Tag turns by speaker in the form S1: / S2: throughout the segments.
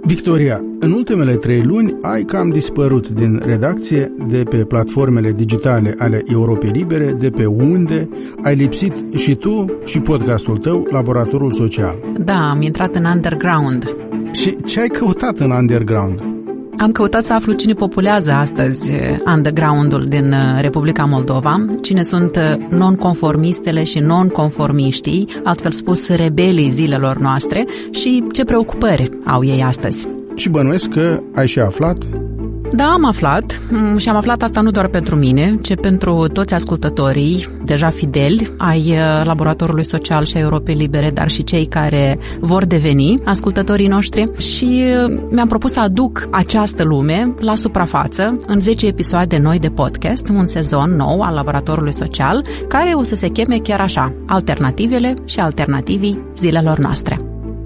S1: Victoria, în ultimele 3 luni ai cam dispărut din redacție, de pe platformele digitale ale Europei Libere, de pe unde ai lipsit și tu și podcastul tău, Laboratorul Social.
S2: Da, am intrat în underground.
S1: Și ce ai căutat în underground?
S2: Am căutat să aflu cine populează astăzi underground-ul din Republica Moldova, cine sunt nonconformistele și nonconformiștii, altfel spus rebelii zilelor noastre, și ce preocupări au ei astăzi.
S1: Și bănuiesc că ai și aflat?
S2: Da, am aflat și am aflat asta nu doar pentru mine, ci pentru toți ascultătorii deja fideli ai Laboratorului Social și a Europei Libere, dar și cei care vor deveni ascultătorii noștri, și mi-am propus să aduc această lume la suprafață în 10 episoade noi de podcast, un sezon nou al Laboratorului Social, care o să se cheme chiar așa: Alternativele și alternativii zilelor noastre.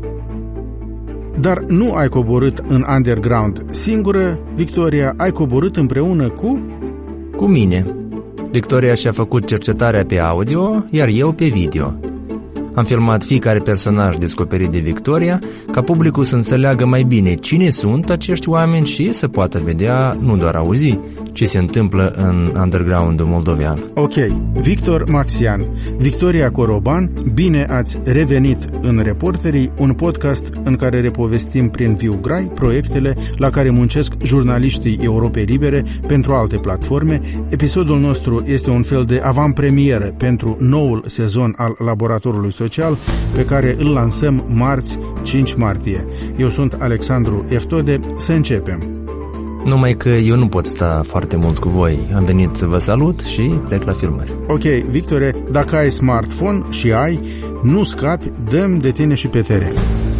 S1: Dar nu ai coborât în underground singură, Victoria, ai coborât împreună cu
S3: mine. Victoria și-a făcut cercetarea pe audio, iar eu pe video. Am filmat fiecare personaj descoperit de Victoria, ca publicul să înțeleagă mai bine cine sunt acești oameni și să poată vedea, nu doar auzi, ce se întâmplă în underground-ul moldovean.
S1: Ok, Victor Maxian, Victoria Coroban, bine ați revenit în Reporterii, un podcast în care repovestim prin viu grai proiectele la care muncesc jurnaliștii Europei Libere pentru alte platforme. Episodul nostru este un fel de avantpremieră pentru noul sezon al Laboratorului Social, pe care îl lansăm marți, 5 martie. Eu sunt Alexandru Eftode, să începem.
S3: Numai că eu nu pot sta foarte mult cu voi. Am venit să vă salut și plec la filmări.
S1: Ok, Victore, dacă ai smartphone și nu scapi, dăm de tine și pe teren.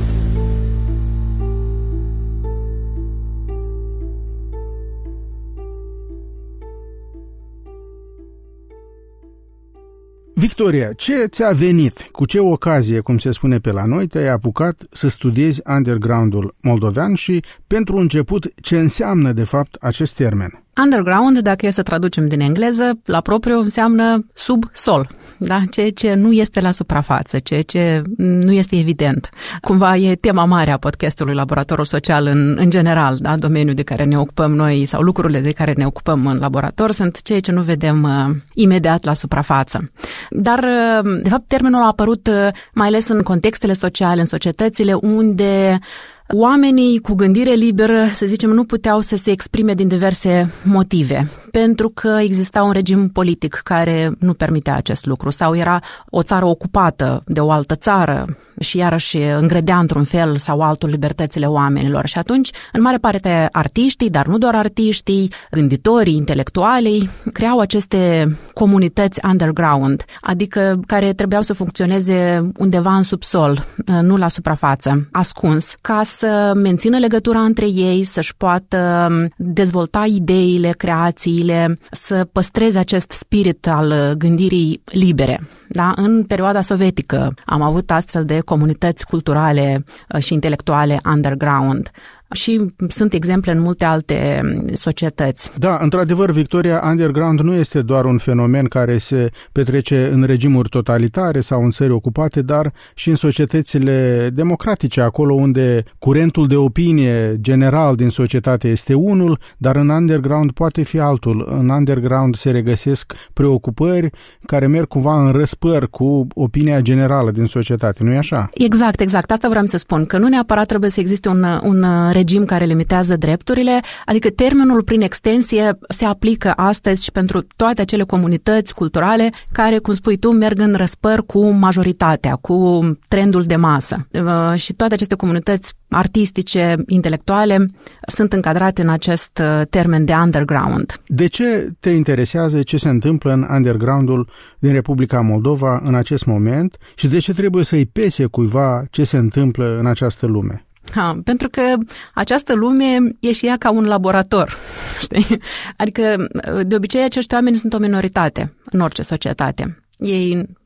S1: Victoria, ce ți-a venit? Cu ce ocazie, cum se spune pe la noi, te-ai apucat să studiezi underground-ul moldovean și, pentru început, ce înseamnă, de fapt, acest termen?
S2: Underground, dacă e să traducem din engleză, la propriu înseamnă subsol, da? Ceea ce nu este la suprafață, ceea ce nu este evident. Cumva e tema mare a podcastului Laboratorul Social în general, da? Domeniul de care ne ocupăm noi sau lucrurile de care ne ocupăm în laborator sunt ceea ce nu vedem imediat la suprafață. Dar, de fapt, termenul a apărut mai ales în contextele sociale, în societățile unde oamenii cu gândire liberă, să zicem, nu puteau să se exprime din diverse motive, pentru că exista un regim politic care nu permitea acest lucru sau era o țară ocupată de o altă țară și iarăși îngrădea într-un fel sau altul libertățile oamenilor. Și atunci, în mare parte, artiștii, dar nu doar artiștii, gânditorii, intelectualii, creau aceste comunități underground, adică care trebuiau să funcționeze undeva în subsol, nu la suprafață, ascuns, ca să mențină legătura între ei, să-și poată dezvolta ideile, creațiile, să păstreze acest spirit al gândirii libere. Da? În perioada sovietică am avut astfel de comunități culturale și intelectuale underground. Și sunt exemple în multe alte societăți.
S1: Da, într-adevăr, Victoria, underground nu este doar un fenomen care se petrece în regimuri totalitare sau în țări ocupate, dar și în societățile democratice, acolo unde curentul de opinie general din societate este unul, dar în underground poate fi altul. În underground se regăsesc preocupări care merg cumva în răspăr cu opinia generală din societate, nu-i așa?
S2: Exact. Asta vreau să spun, că nu neapărat trebuie să existe un regim care limitează drepturile, adică termenul prin extensie se aplică astăzi și pentru toate acele comunități culturale care, cum spui tu, merg în răspăr cu majoritatea, cu trendul de masă. Și toate aceste comunități artistice, intelectuale, sunt încadrate în acest termen de underground.
S1: De ce te interesează ce se întâmplă în undergroundul din Republica Moldova în acest moment și de ce trebuie să-i pese cuiva ce se întâmplă în această lume?
S2: Pentru că această lume e și ea ca un laborator, știi? Adică, de obicei, acești oameni sunt o minoritate în orice societate. Ei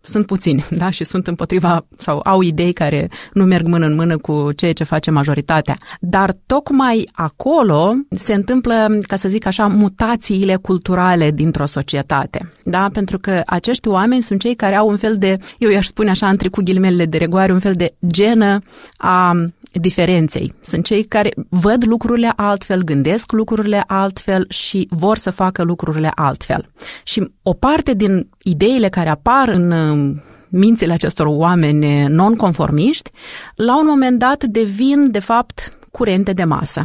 S2: sunt puțini, da, și sunt împotriva sau au idei care nu merg mână în mână cu ceea ce face majoritatea. Dar tocmai acolo se întâmplă, ca să zic așa, mutațiile culturale dintr-o societate, da, pentru că acești oameni sunt cei care au un fel de, eu i-aș spune așa, între cu ghilimele de rigoare, un fel de genă a diferenței. Sunt cei care văd lucrurile altfel, gândesc lucrurile altfel și vor să facă lucrurile altfel. Și o parte din ideile care apar în mințile acestor oameni non-conformiști, la un moment dat devin, de fapt, curente de masă.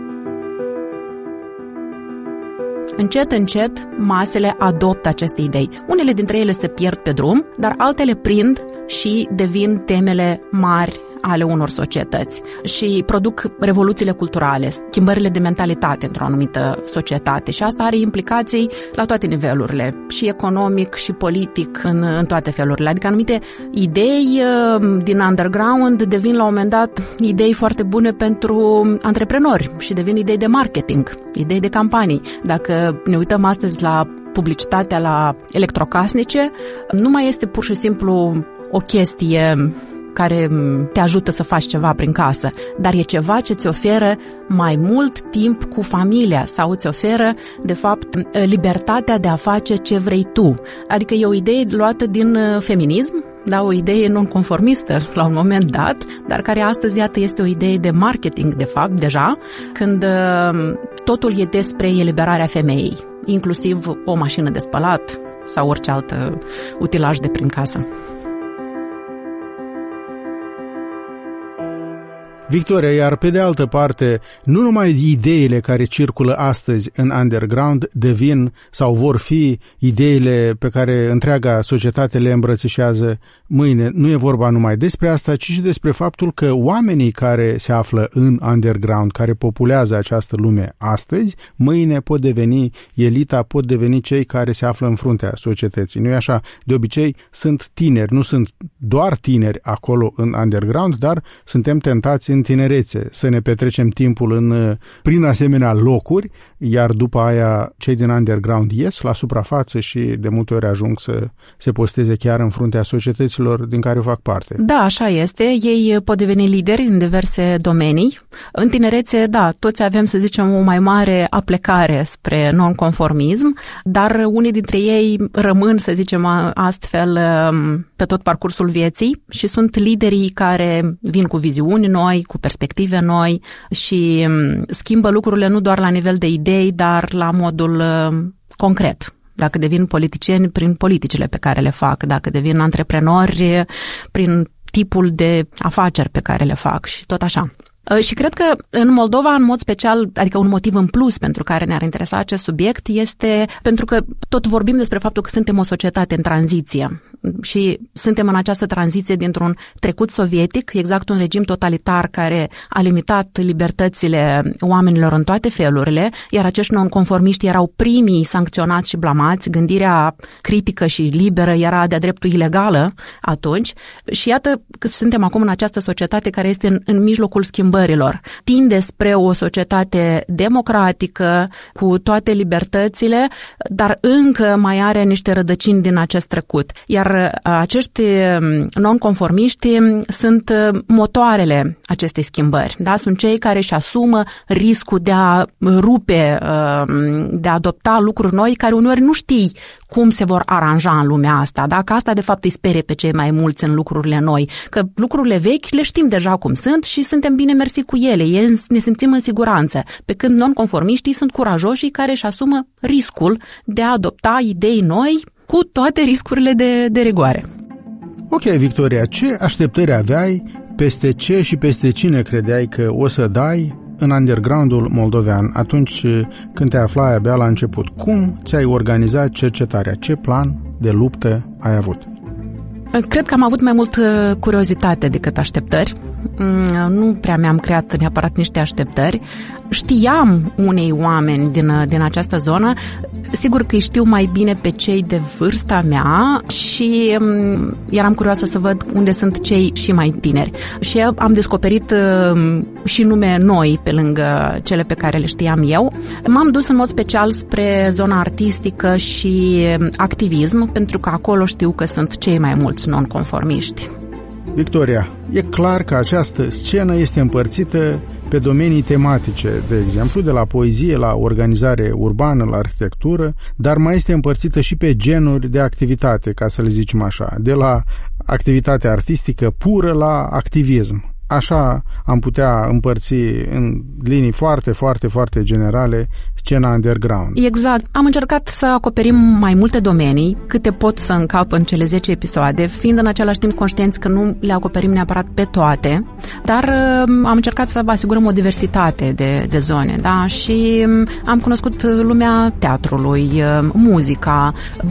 S2: Încet, încet, masele adoptă aceste idei. Unele dintre ele se pierd pe drum, dar altele prind și devin temele mari ale unor societăți și produc revoluțiile culturale, schimbările de mentalitate într-o anumită societate și asta are implicații la toate nivelurile, și economic și politic în toate felurile. Adică anumite idei din underground devin la un moment dat idei foarte bune pentru antreprenori și devin idei de marketing, idei de campanii. Dacă ne uităm astăzi la publicitatea la electrocasnice, nu mai este pur și simplu o chestie care te ajută să faci ceva prin casă, dar e ceva ce ți oferă mai mult timp cu familia sau îți oferă, de fapt, libertatea de a face ce vrei tu. Adică e o idee luată din feminism, da, o idee non-conformistă la un moment dat, dar care astăzi, iată, este o idee de marketing, de fapt, deja, când totul e despre eliberarea femeii, inclusiv o mașină de spălat sau orice alt utilaj de prin casă.
S1: Victoria, iar pe de altă parte, nu numai ideile care circulă astăzi în underground devin sau vor fi ideile pe care întreaga societate le îmbrățișează mâine. Nu e vorba numai despre asta, ci și despre faptul că oamenii care se află în underground, care populează această lume astăzi, mâine pot deveni elita, pot deveni cei care se află în fruntea societății. Nu e așa? De obicei sunt tineri, nu sunt doar tineri acolo în underground, dar suntem tentați în tinerețe să ne petrecem timpul prin asemenea locuri, iar după aia cei din underground ies la suprafață și de multe ori ajung să se posteze chiar în fruntea societăților din care fac parte.
S2: Da, așa este. Ei pot deveni lideri în diverse domenii. În tinerețe, da, toți avem, să zicem, o mai mare aplecare spre nonconformism, dar unii dintre ei rămân, să zicem astfel, pe tot parcursul vieții și sunt liderii care vin cu viziuni noi, cu perspective noi și schimbă lucrurile nu doar la nivel de idei, dar la modul concret. Dacă devin politicieni prin politicile pe care le fac, dacă devin antreprenori prin tipul de afaceri pe care le fac și tot așa. Și cred că în Moldova, în mod special, adică un motiv în plus pentru care ne-ar interesa acest subiect este pentru că tot vorbim despre faptul că suntem o societate în tranziție și suntem în această tranziție dintr-un trecut sovietic, exact un regim totalitar care a limitat libertățile oamenilor în toate felurile, iar acești nonconformiști erau primii sancționați și blamați, gândirea critică și liberă era de-a dreptul ilegală atunci și iată că suntem acum în această societate care este în mijlocul schimbărilor. Tinde spre o societate democratică, cu toate libertățile, dar încă mai are niște rădăcini din acest trecut. Iar acești nonconformiști sunt motoarele acestei schimbări. Da? Sunt cei care își asumă riscul de a rupe, de a adopta lucruri noi, care uneori nu știi cum se vor aranja în lumea asta. Da? Că asta, de fapt, îi sperie pe cei mai mulți în lucrurile noi. Că lucrurile vechi le știm deja cum sunt și suntem bine mersi cu ele. Ne simțim în siguranță. Pe când nonconformiștii sunt curajoșii care își asumă riscul de a adopta idei noi cu toate riscurile de rigoare.
S1: Ok, Victoria, ce așteptări aveai, peste ce și peste cine credeai că o să dai în undergroundul moldovean atunci când te aflai abia la început? Cum ți-ai organizat cercetarea? Ce plan de luptă ai avut?
S2: Cred că am avut mai mult curiozitate decât așteptări. nu prea mi-am creat neapărat niște așteptări. Știam unei oameni din această zonă, sigur că îi știu mai bine pe cei de vârsta mea și eram curioasă să văd unde sunt cei și mai tineri. Și am descoperit și nume noi pe lângă cele pe care le știam eu. M-am dus în mod special spre zona artistică și activism, pentru că acolo știu că sunt cei mai mulți nonconformiști.
S1: Victoria, e clar că această scenă este împărțită pe domenii tematice, de exemplu, de la poezie la organizare urbană, la arhitectură, dar mai este împărțită și pe genuri de activitate, ca să le zicem așa, de la activitate artistică pură la activism. Așa am putea împărți în linii foarte, foarte, foarte generale scena underground.
S2: Exact. Am încercat să acoperim mai multe domenii, câte pot să încap în cele 10 episoade, fiind în același timp conștienți că nu le acoperim neapărat pe toate, dar am încercat să asigurăm o diversitate de zone, da? Și am cunoscut lumea teatrului, muzica,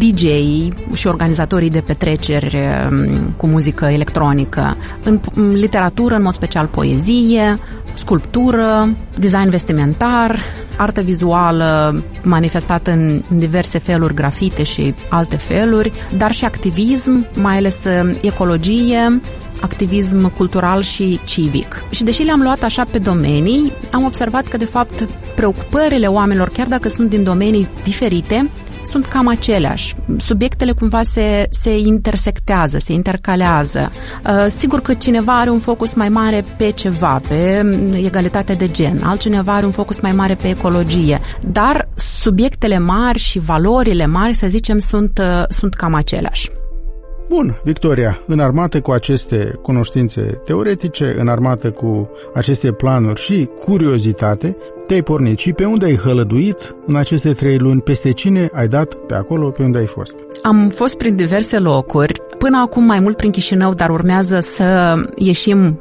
S2: DJ-ii și organizatorii de petreceri cu muzică electronică, în literatură, în mod special poezie, sculptură, design vestimentar, artă vizuală manifestată în diverse feluri, grafite și alte feluri, dar și activism, mai ales ecologie, activism cultural și civic. Și deși le-am luat așa pe domenii, am observat că, de fapt, preocupările oamenilor, chiar dacă sunt din domenii diferite, sunt cam aceleași. Subiectele cumva se intersectează, se intercalează. Sigur că cineva are un focus mai mare pe ceva, pe egalitate de gen, altcineva are un focus mai mare pe ecologie, dar subiectele mari și valorile mari, să zicem, sunt cam aceleași.
S1: Bun, Victoria, înarmată cu aceste cunoștințe teoretice, înarmată cu aceste planuri și curiozitate, te-ai pornit și pe unde ai hălăduit în aceste 3 luni, peste cine ai dat pe acolo, pe unde ai fost?
S2: Am fost prin diverse locuri, până acum mai mult prin Chișinău, dar urmează să ieșim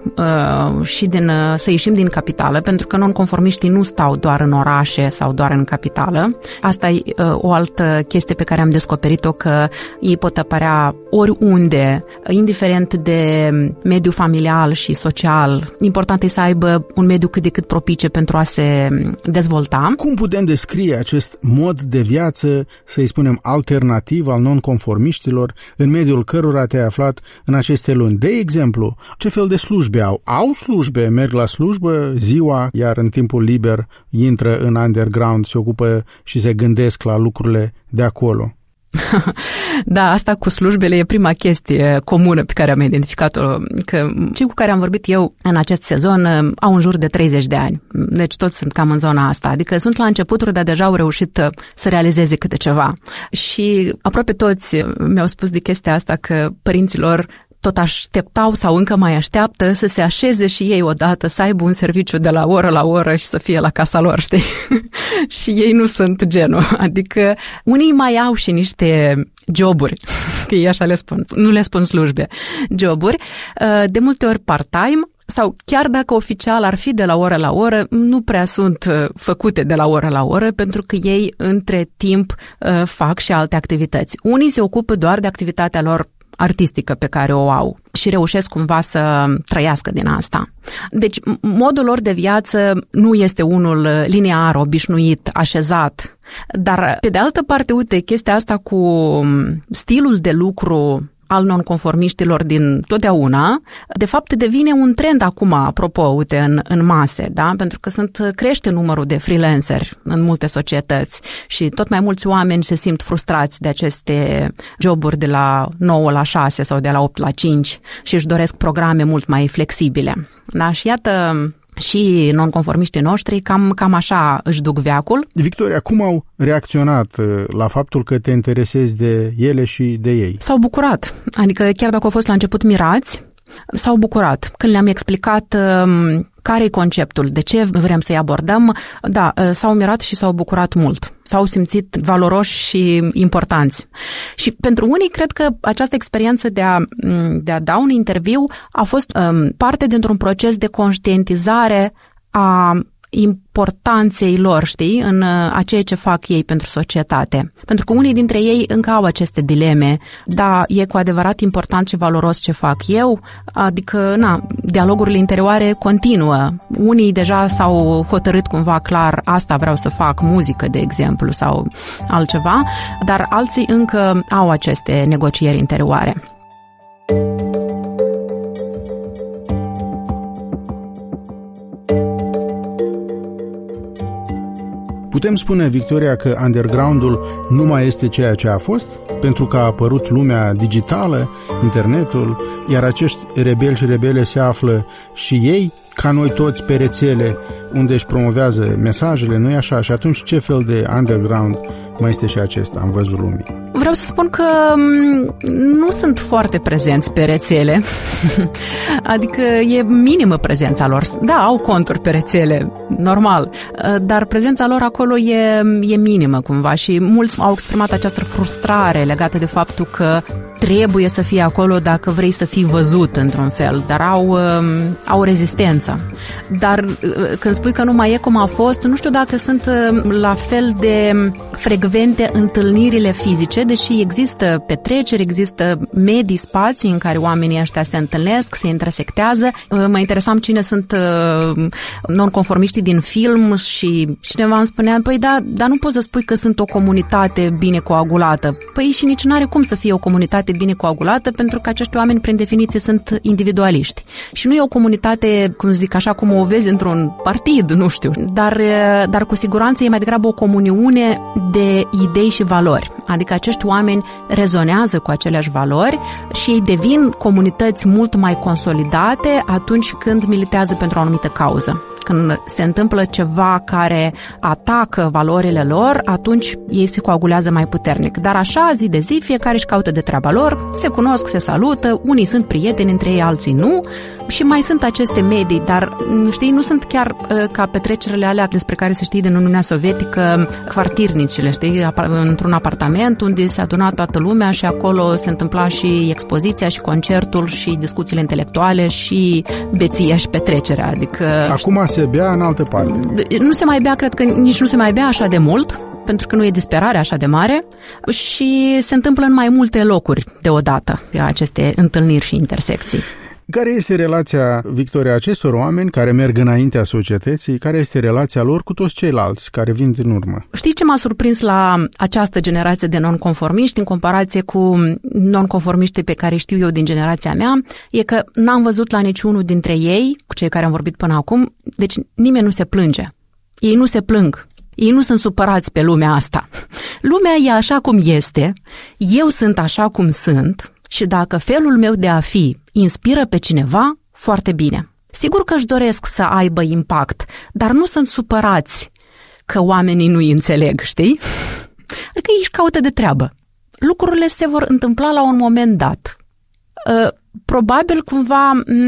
S2: să ieșim din capitală, pentru că nonconformiștii nu stau doar în orașe sau doar în capitală. Asta e o altă chestie pe care am descoperit-o, că ei pot apărea oriunde, indiferent de mediu familial și social. Important e să aibă un mediu cât de cât propice pentru a se dezvolta.
S1: Cum putem descrie acest mod de viață, să-i spunem alternativ, al nonconformiștilor, în mediul cărora te-ai aflat în aceste luni? De exemplu, ce fel de slujbe au? Au slujbe, merg la slujbă ziua, iar în timpul liber intră în underground, se ocupă și se gândesc la lucrurile de acolo.
S2: Da, asta cu slujbele e prima chestie comună pe care am identificat-o, că cei cu care am vorbit eu în acest sezon au în jur de 30 de ani, deci toți sunt cam în zona asta, adică sunt la începuturi, dar deja au reușit să realizeze câte ceva. Și aproape toți mi-au spus de chestia asta, că părinților tot așteptau sau încă mai așteaptă să se așeze și ei odată, să aibă un serviciu de la oră la oră și să fie la casa lor, știi? Și ei nu sunt genul. Adică unii mai au și niște joburi, că ei așa le spun, nu le spun slujbe, joburi, de multe ori part-time, sau chiar dacă oficial ar fi de la oră la oră, nu prea sunt făcute de la oră la oră, pentru că ei între timp fac și alte activități. Unii se ocupă doar de activitatea lor artistică pe care o au și reușesc cumva să trăiască din asta. Deci modul lor de viață nu este unul linear, obișnuit, așezat, dar pe de altă parte, uite, chestia asta cu stilul de lucru al nonconformiștilor din totdeauna, de fapt devine un trend acum, apropo, uite, în mase, da? Pentru că crește numărul de freelanceri în multe societăți și tot mai mulți oameni se simt frustrați de aceste joburi de la 9 la 6 sau de la 8 la 5 și își doresc programe mult mai flexibile. Da? Și iată, și nonconformiștii noștri cam așa își duc veacul.
S1: Victoria, cum au reacționat la faptul că te interesezi de ele și de ei?
S2: S-au bucurat. Adică chiar dacă au fost la început mirați, s-au bucurat. Când le-am explicat care e conceptul, de ce vrem să-i abordăm, da, s-au mirat și s-au bucurat mult. S-au simțit valoroși și importanți. Și pentru unii, cred că această experiență de a da un interviu a fost parte dintr-un proces de conștientizare a importanței lor, știi, în a ceea ce fac ei pentru societate. Pentru că unii dintre ei încă au aceste dileme. Da, e cu adevărat important și valoros ce fac eu? Adică, dialogurile interioare continuă. Unii deja s-au hotărât cumva clar, asta vreau să fac, muzică, de exemplu, sau altceva, dar alții încă au aceste negocieri interioare.
S1: Putem spune, Victoria, că underground-ul nu mai este ceea ce a fost, pentru că a apărut lumea digitală, internetul, iar acești rebeli și rebele se află și ei, ca noi toți, pe rețele, unde își promovează mesajele, nu-i așa? Și atunci ce fel de underground mai este și acesta în văzul lumii?
S2: Vreau să spun că nu sunt foarte prezenți pe rețele, adică e minimă prezența lor. Da, au conturi pe rețele, normal, dar prezența lor acolo e minimă cumva și mulți au exprimat această frustrare legată de faptul că trebuie să fie acolo dacă vrei să fii văzut într-un fel, dar au rezistență. Dar când spui că nu mai e cum a fost, nu știu dacă sunt la fel de frecvente întâlnirile fizice, deși există petreceri, există medii, spații în care oamenii ăștia se întâlnesc, se intersectează. Mă interesam cine sunt nonconformiștii din film și cineva îmi spunea, păi da, dar nu poți să spui că sunt o comunitate bine coagulată. Păi și nici n-are cum să fie o comunitate bine coagulată, pentru că acești oameni, prin definiție, sunt individualiști. Și nu e o comunitate, cum zic, așa cum o vezi într-un partid, nu știu, dar cu siguranță e mai degrabă o comuniune de idei și valori. Adică acești oameni rezonează cu aceleași valori și ei devin comunități mult mai consolidate atunci când militează pentru o anumită cauză. Când se întâmplă ceva care atacă valorile lor, atunci ei se coagulează mai puternic. Dar așa, zi de zi, fiecare își caută de treaba lor, se cunosc, se salută, unii sunt prieteni între ei, alții nu, și mai sunt aceste medii, dar, știi, nu sunt chiar ca petrecerile alea despre care se știe din Uniunea Sovietică, quartirnicile, știi, într-un apartament unde se aduna toată lumea și acolo se întâmpla și expoziția și concertul și discuțiile intelectuale și beția și petrecerea, adică...
S1: Acum se bea în altă parte.
S2: Nu se mai bea, cred că nici nu se mai bea așa de mult, pentru că nu e disperare așa de mare și se întâmplă în mai multe locuri deodată aceste întâlniri și intersecții.
S1: Care este relația, Victoria, acestor oameni care merg înaintea societății? Care este relația lor cu toți ceilalți care vin din urmă?
S2: Știi ce m-a surprins la această generație de nonconformiști în comparație cu nonconformiștii pe care știu eu din generația mea? E că n-am văzut la niciunul dintre ei, cu cei care am vorbit până acum, deci nimeni nu se plânge. Ei nu se plâng. Ei nu sunt supărați pe lumea asta. Lumea e așa cum este, eu sunt așa cum sunt și dacă felul meu de a fi inspiră pe cineva, foarte bine. Sigur că își doresc să aibă impact, dar nu sunt supărați că oamenii nu îi înțeleg, știi? Adică ei își caută de treabă. Lucrurile se vor întâmpla la un moment dat. Probabil cumva,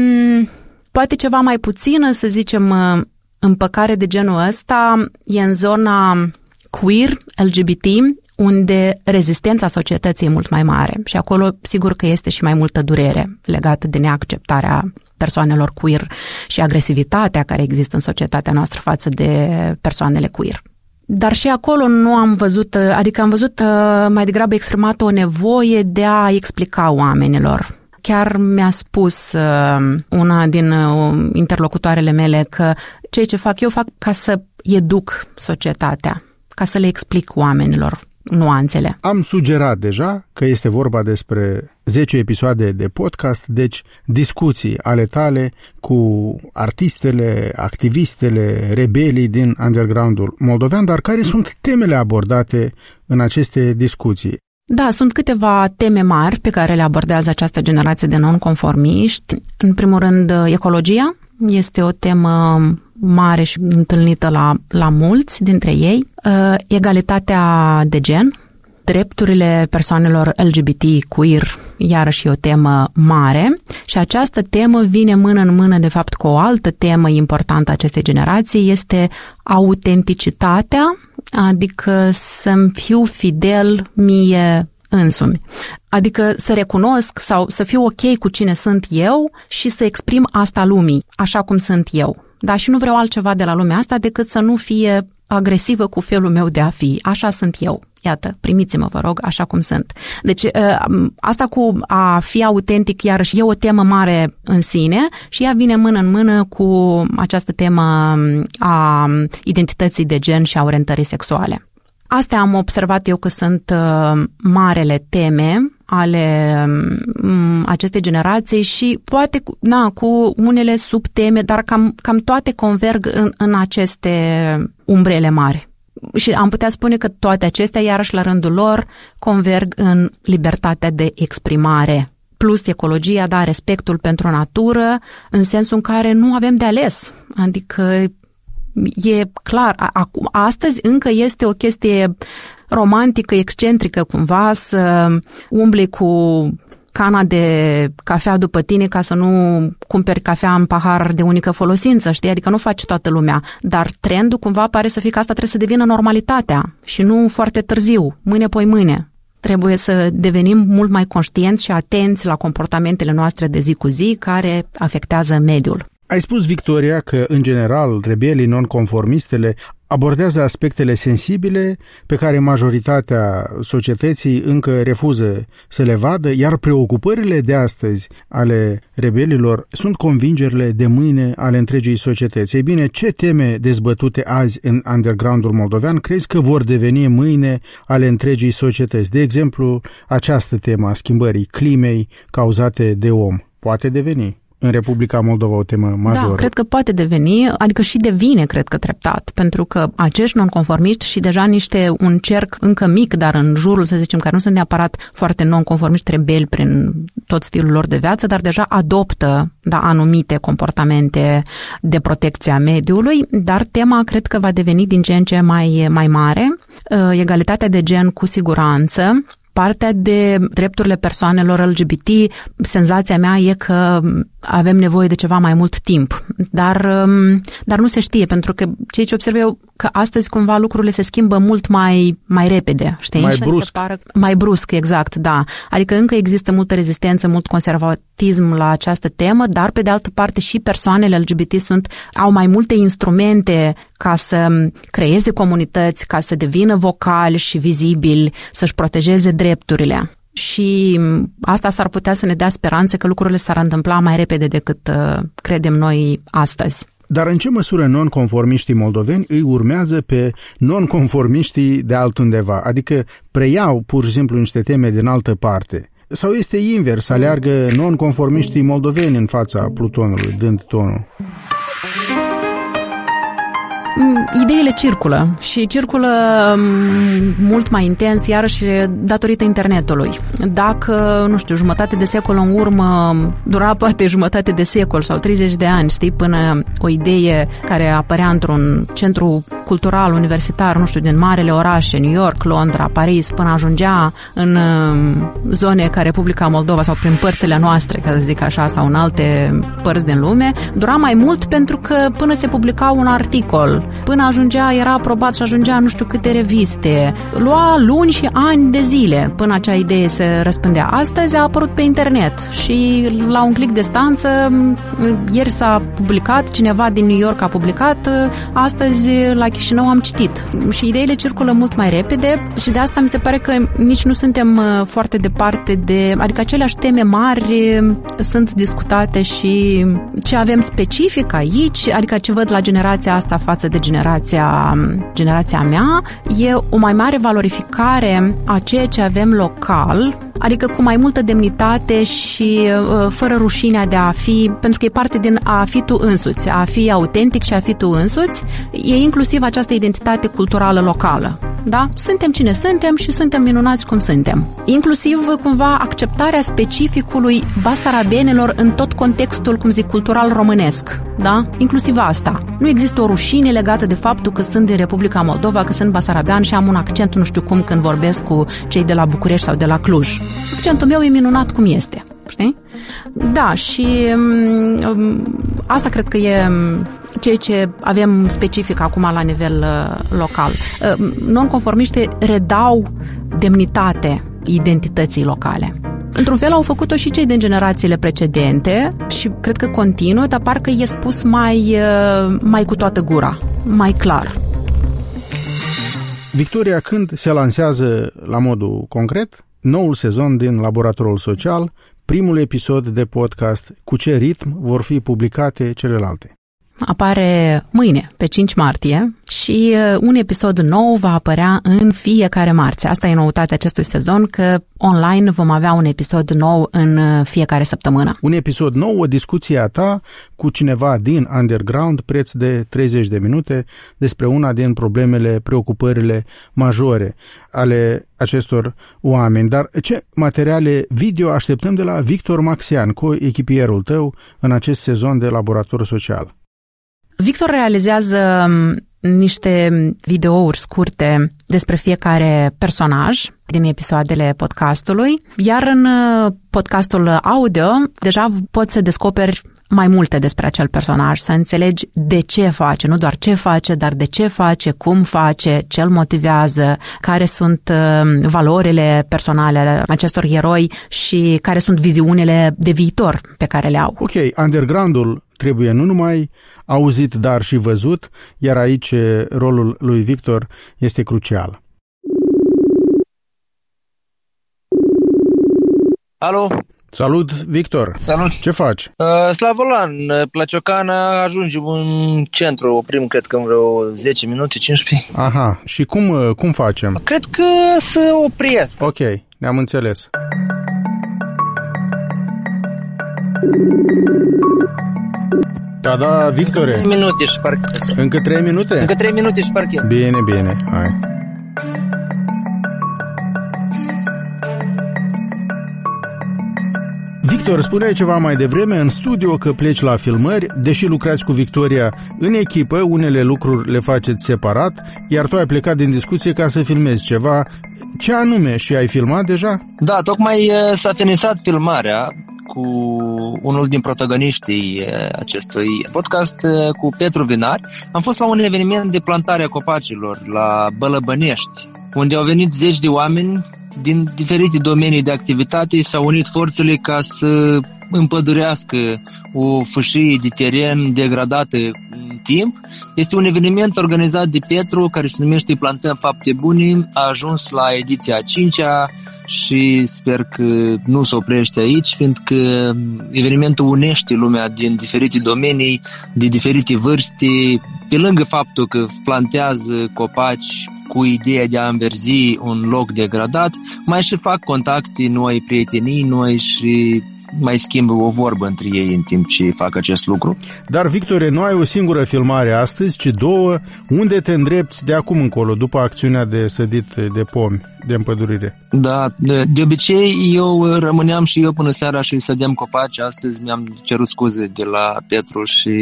S2: poate ceva mai puțină, să zicem, împăcare de genul ăsta e în zona queer, LGBT, unde rezistența societății e mult mai mare și acolo sigur că este și mai multă durere legată de neacceptarea persoanelor queer și agresivitatea care există în societatea noastră față de persoanele queer. Dar și acolo nu am văzut, adică am văzut mai degrabă exprimată o nevoie de a explica oamenilor. Chiar mi-a spus una din interlocutoarele mele că ceea ce fac eu fac ca să educ societatea, ca să le explic oamenilor nuanțele.
S1: Am sugerat deja că este vorba despre 10 episoade de podcast, deci discuții ale tale cu artistele, activistele, rebelii din underground-ul moldovean, dar care sunt temele abordate în aceste discuții?
S2: Da, sunt câteva teme mari pe care le abordează această generație de nonconformiști. În primul rând, ecologia este o temă mare și întâlnită la mulți dintre ei. Egalitatea de gen, drepturile persoanelor LGBT, queer, iarăși e o temă mare și această temă vine mână în mână, de fapt, cu o altă temă importantă a acestei generații, este autenticitatea, adică să-mi fiu fidel mie însumi. Adică să recunosc sau să fiu ok cu cine sunt eu și să exprim asta lumii, așa cum sunt eu. Da, și nu vreau altceva de la lumea asta decât să nu fie agresivă cu felul meu de a fi. Așa sunt eu. Iată, primiți-mă, vă rog, așa cum sunt. Deci asta cu a fi autentic, iarăși, e o temă mare în sine și ea vine mână în mână cu această temă a identității de gen și a orientării sexuale. Astea am observat eu că sunt marele teme ale acestei generații și poate cu unele subteme, dar cam toate converg în aceste umbrele mari. Și am putea spune că toate acestea, iarăși la rândul lor, converg în libertatea de exprimare. Plus ecologia, da, respectul pentru natură, în sensul în care nu avem de ales. Adică e clar, astăzi încă este o chestie romantică, excentrică cumva, să umbli cu cana de cafea după tine ca să nu cumperi cafea în pahar de unică folosință, știi? Adică nu face toată lumea. Dar trendul cumva pare să fie că asta trebuie să devină normalitatea și nu foarte târziu, mâine poi mâine. Trebuie să devenim mult mai conștienți și atenți la comportamentele noastre de zi cu zi care afectează mediul.
S1: Ai spus, Victoria, că, în general, rebelii nonconformistele abordează aspectele sensibile pe care majoritatea societății încă refuză să le vadă, iar preocupările de astăzi ale rebelilor sunt convingerile de mâine ale întregii societăți. Ei bine, ce teme dezbătute azi în undergroundul moldovean crezi că vor deveni mâine ale întregii societăți? De exemplu, această temă a schimbării climei cauzate de om poate deveni în Republica Moldova o temă majoră.
S2: Da, cred că poate deveni, adică și devine, cred că treptat, pentru că acești nonconformiști și deja un cerc încă mic, dar în jurul, să zicem, care nu sunt neapărat foarte nonconformiști, rebeli prin tot stilul lor de viață, dar deja adoptă, da, anumite comportamente de protecție a mediului, dar tema cred că va deveni din ce în ce mai mare. Egalitatea de gen cu siguranță. Partea de drepturile persoanelor LGBT, senzația mea e că avem nevoie de ceva mai mult timp, dar nu se știe, pentru că ceea ce observ eu, că astăzi cumva lucrurile se schimbă mult mai repede, știi?
S1: Mai brusc.
S2: Mai brusc, exact, da. Adică încă există multă rezistență, mult conservatism la această temă, dar pe de altă parte și persoanele LGBT au mai multe instrumente ca să creeze comunități, ca să devină vocali și vizibili, să-și protejeze drepturile. Și asta s-ar putea să ne dea speranțe că lucrurile s-ar întâmpla mai repede decât credem noi astăzi.
S1: Dar în ce măsură nonconformiștii moldoveni îi urmează pe nonconformiștii de altundeva? Adică preiau pur și simplu niște teme din altă parte? Sau este invers, aleargă nonconformiștii moldoveni în fața plutonului, dând tonul?
S2: Ideile circulă și circulă mult mai intens, iarăși datorită internetului. Dacă, nu știu, jumătate de secol în urmă dura poate jumătate de secol sau 30 de ani, știi, până o idee care apărea într-un centru cultural, universitar, nu știu, din marele orașe, New York, Londra, Paris, până ajungea în zone ca Republica Moldova sau prin părțile noastre, ca să zic așa, sau în alte părți din lume, dura mai mult pentru că până se publica un articol, până ajungea, era aprobat și ajungea nu știu câte reviste. Lua luni și ani de zile până acea idee se răspândea. Astăzi a apărut pe internet și la un click de distanță, ieri s-a publicat, cineva din New York a publicat, astăzi la Chișinău am citit. Și ideile circulă mult mai repede și de asta mi se pare că nici nu suntem foarte departe adică aceleași teme mari sunt discutate și ce avem specific aici, adică ce văd la generația asta față de generația mea, e o mai mare valorificare a ceea ce avem local, adică cu mai multă demnitate și fără rușinea de a fi, pentru că e parte din a fi tu însuți, a fi autentic și a fi tu însuți, e inclusiv această identitate culturală locală. Da? Suntem cine suntem și suntem minunați cum suntem. Inclusiv, cumva, acceptarea specificului basarabenilor în tot contextul, cum zic, cultural românesc. Da? Inclusiv asta. Nu există o rușine legată de faptul că sunt din Republica Moldova, că sunt basarabean și am un accent nu știu cum când vorbesc cu cei de la București sau de la Cluj. Accentul meu e minunat cum este. Știi? Da, și asta cred că e ceea ce avem specific acum la nivel local. Nonconformiștii redau demnitate identității locale. Într-un fel au făcut-o și cei din generațiile precedente și cred că continuă, dar parcă e spus mai cu toată gura, mai clar.
S1: Victoria, când se lansează la modul concret noul sezon din Laboratorul Social, primul episod de podcast, cu ce ritm vor fi publicate celelalte?
S2: Apare mâine, pe 5 martie, și un episod nou va apărea în fiecare marți. Asta e noutatea acestui sezon, că online vom avea un episod nou în fiecare săptămână.
S1: Un episod nou, o discuție a ta cu cineva din underground, preț de 30 de minute, despre una din problemele, preocupările majore ale acestor oameni. Dar ce materiale video așteptăm de la Victor Maxian, co-echipierul tău, în acest sezon de Laborator Social?
S2: Victor realizează niște videouri scurte despre fiecare personaj din episoadele podcastului, iar în podcastul audio deja poți să descoperi mai multe despre acel personaj, să înțelegi de ce face, nu doar ce face, dar de ce face, cum face, ce îl motivează, care sunt valorile personale ale acestor eroi și care sunt viziunile de viitor pe care le au.
S1: Ok, underground-ul trebuie nu numai auzit, dar și văzut, iar aici rolul lui Victor este crucial.
S4: Alo?
S1: Salut, Victor!
S4: Salut!
S1: Ce faci?
S4: Slavolan, Placiocana, ajungem în centru, oprim cred că în vreo 10 minute, 15.
S1: Aha, și cum facem?
S4: Cred că să opresc.
S1: Ok, ne-am înțeles. Da, Victore.
S4: 3 minute și parchez.
S1: Încă 3 minute?
S4: Încă 3 minute și parchez.
S1: Bine, hai. Victor, spuneai ceva mai devreme în studio că pleci la filmări, deși lucrați cu Victoria în echipă, unele lucruri le faceți separat, iar tu ai plecat din discuție ca să filmezi ceva. Ce anume? Și ai filmat deja?
S4: Da, tocmai s-a finisat filmarea cu unul din protagoniștii acestui podcast, cu Petru Vinari. Am fost la un eveniment de plantare a copacilor la Bălăbănești, unde au venit zeci de oameni din diferite domenii de activitate, s-au unit forțele ca să împădurească o fâșie de teren degradată în timp. Este un eveniment organizat de Petru, care se numește Plantăm Fapte Bune, a ajuns la ediția 5-a și sper că nu se oprește aici, fiindcă evenimentul unește lumea din diferite domenii, de diferite vârste, pe lângă faptul că plantează copaci cu ideea de a înverzi un loc degradat, mai și fac contacte noi, prietenii noi și mai schimbă o vorbă între ei în timp ce fac acest lucru.
S1: Dar, Victor, nu ai o singură filmare astăzi, ci două. Unde te îndrepți de acum încolo, după acțiunea de sădit de pomi, de împădurire?
S4: Da, de obicei eu rămâneam și eu până seara și sădeam copaci. Astăzi mi-am cerut scuze de la Petru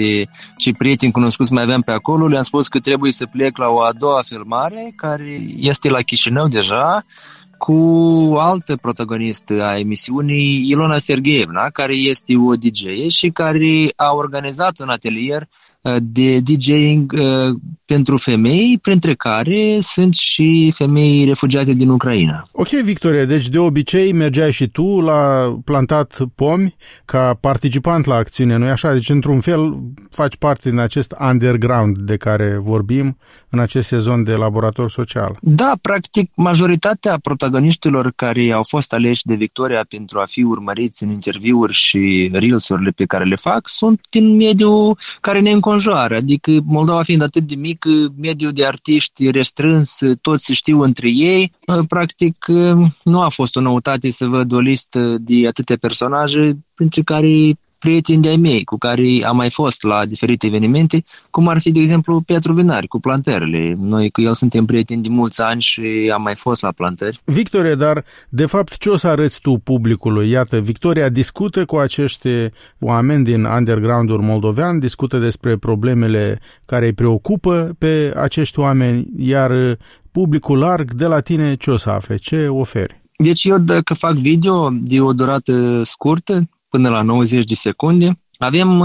S4: și prieteni cunoscuți mai aveam pe acolo. Le-am spus că trebuie să plec la o a doua filmare, care este la Chișinău deja, cu altă protagonistă a emisiunii, Ilona Sergeevna, care este o DJ și care a organizat un atelier de DJing pentru femei, printre care sunt și femei refugiate din Ucraina.
S1: Ok, Victoria, deci de obicei mergeai și tu la plantat pomi ca participant la acțiune, nu-i așa? Deci într-un fel faci parte din acest underground de care vorbim în acest sezon de Laborator Social.
S4: Da, practic majoritatea protagoniștilor care au fost aleși de Victoria pentru a fi urmăriți în interviuri și reels-urile pe care le fac sunt din mediul care ne înconjoară, adică Moldova fiind atât de mică, mediul de artiști restrâns, toți se știu între ei. Practic nu a fost o noutate să văd o listă de atâtea personaje, printre care prieteni de-ai mei cu care am mai fost la diferite evenimente, cum ar fi, de exemplu, Petru Vinari cu plantările. Noi cu el suntem prieteni de mulți ani și am mai fost la plantări.
S1: Victoria, dar de fapt ce o să arăți tu publicului? Iată, Victoria discută cu acești oameni din underground-ul moldovean, discută despre problemele care îi preocupă pe acești oameni, iar publicul larg de la tine ce o să afle? Ce oferi?
S4: Deci eu, dacă fac video de o durată scurtă, până la 90 de secunde, avem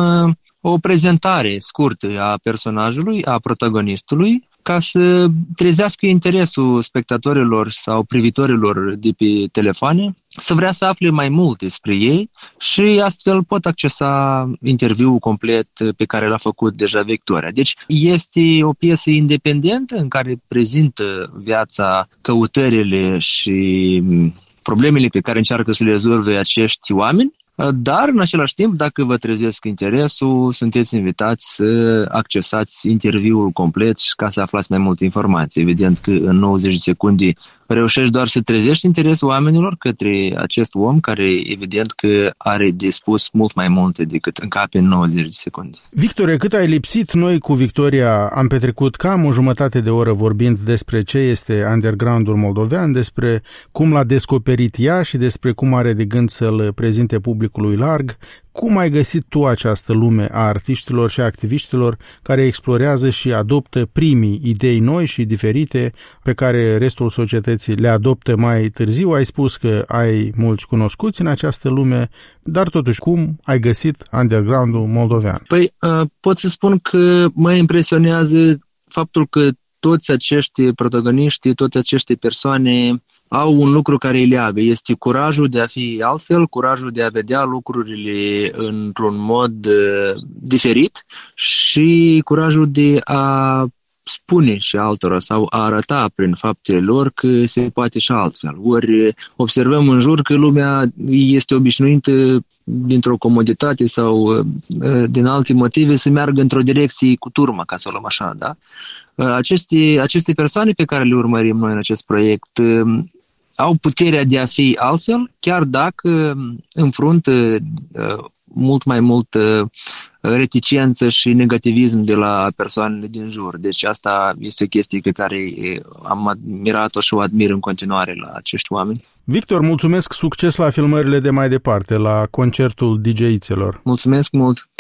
S4: o prezentare scurtă a personajului, a protagonistului, ca să trezească interesul spectatorilor sau privitorilor de pe telefoane să vrea să afle mai mult despre ei și astfel pot accesa interviul complet pe care l-a făcut deja Victoria. Deci este o piesă independentă în care prezintă viața, căutările și problemele pe care încearcă să le rezolve acești oameni, dar în același timp, dacă vă trezesc interesul, sunteți invitați să accesați interviul complet și ca să aflați mai multe informații. Evident că în 90 de secunde reușești doar să trezești interesul oamenilor către acest om care evident că are de spus mult mai multe decât încape în 90 de secunde.
S1: Victor, cât ai lipsit, noi cu Victoria am petrecut cam o jumătate de oră vorbind despre ce este underground-ul moldovean, despre cum l-a descoperit ea și despre cum are de gând să-l prezinte publicului larg. Cum ai găsit tu această lume a artiștilor și activiștilor care explorează și adoptă primii idei noi și diferite pe care restul societății le adoptă mai târziu? Ai spus că ai mulți cunoscuți în această lume, dar totuși cum ai găsit underground-ul moldovean?
S4: Păi pot să spun că mă impresionează faptul că toți acești protagoniști, toate aceste persoane au un lucru care îi leagă. Este curajul de a fi altfel, curajul de a vedea lucrurile într-un mod diferit și curajul de a spune și altora sau a arăta prin faptele lor că se poate și altfel. Ori observăm în jur că lumea este obișnuită dintr-o comoditate sau din alte motive să meargă într-o direcție cu turma, ca să o luăm așa, da? Aceste persoane pe care le urmărim noi în acest proiect au puterea de a fi altfel, chiar dacă înfruntă mult mai mult reticență și negativism de la persoanele din jur. Deci asta este o chestie pe care am admirat-o și o admir în continuare la acești oameni.
S1: Victor, mulțumesc, succes la filmările de mai departe, la concertul DJ-țelor.
S4: Mulțumesc mult!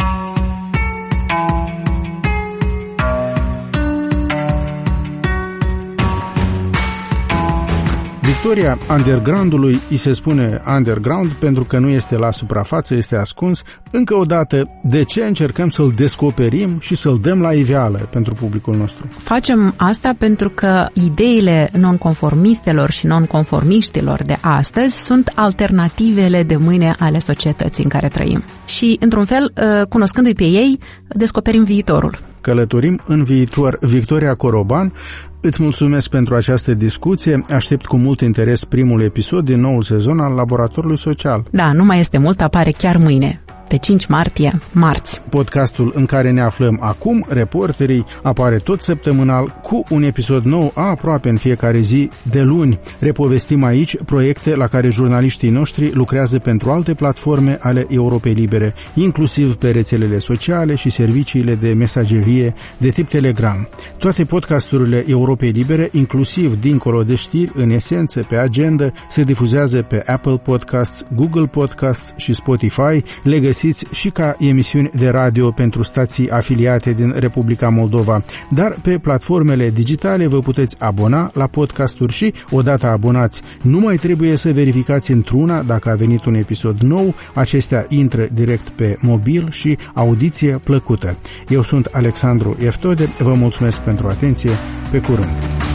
S1: Victoria underground-ului îi se spune underground pentru că nu este la suprafață, este ascuns. Încă o dată, de ce încercăm să-l descoperim și să-l dăm la iveală pentru publicul nostru?
S2: Facem asta pentru că ideile nonconformistelor și nonconformiștilor de astăzi sunt alternativele de mâine ale societății în care trăim. Și, într-un fel, cunoscându-i pe ei, descoperim viitorul.
S1: Călătorim în viitor. Victoria Coroban, îți mulțumesc pentru această discuție. Aștept cu mult interes primul episod din noul sezon al Laboratorului Social.
S2: Da, nu mai este mult, apare chiar mâine, pe 5 martie, marți.
S1: Podcastul în care ne aflăm acum, Reporterii, apare tot săptămânal cu un episod nou aproape în fiecare zi de luni. Repovestim aici proiecte la care jurnaliștii noștri lucrează pentru alte platforme ale Europei Libere, inclusiv pe rețelele sociale și serviciile de mesagerie de tip Telegram. Toate podcasturile Europei Libere, inclusiv Dincolo de știri, în esență pe agenda, se difuzează pe Apple Podcasts, Google Podcasts și Spotify. Le găsiți și ca emisiuni de radio pentru stații afiliate din Republica Moldova. Dar pe platformele digitale vă puteți abona la podcasturi și, odată abonați, nu mai trebuie să verificați într-una dacă a venit un episod nou. Acestea intră direct pe mobil și audiție plăcută. Eu sunt Alexandru Eftode, vă mulțumesc pentru atenție, pe curând!